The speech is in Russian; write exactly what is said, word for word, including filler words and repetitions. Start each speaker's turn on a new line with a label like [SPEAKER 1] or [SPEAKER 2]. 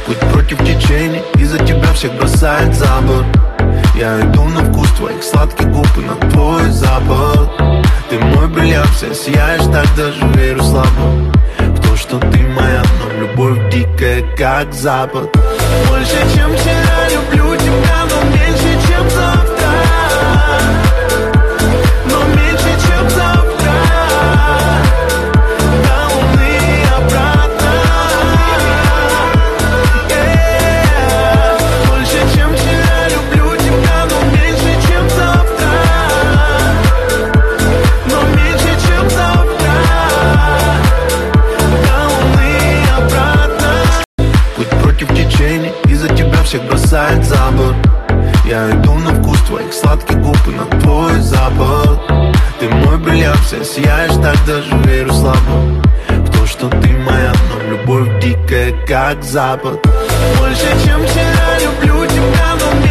[SPEAKER 1] Путь против течения, из-за тебя всех бросает за борт. Я иду на вкус твоих сладких губ и на твой запах. Ты мой бриллиант, вся сияешь, так даже верю слабо в то, что ты моя, но любовь дикая, как запад. Больше, чем вчера, люблю тебя, но меньше, чем завтра. Но меньше, чем завтра. До луны и обратно. Yeah. Больше, чем вчера, люблю тебя, но меньше, чем завтра. Но меньше, чем завтра. До луны и обратно. Путь против течения, из-за тебя всех бросает за борт. Я иду на вкус твоих сладких губ и на твой запах. Ты мой бриллиант, вся сияешь, так даже верю слабо в то, что ты моя, но любовь дикая, как запад. Больше, чем вчера, люблю тебя, но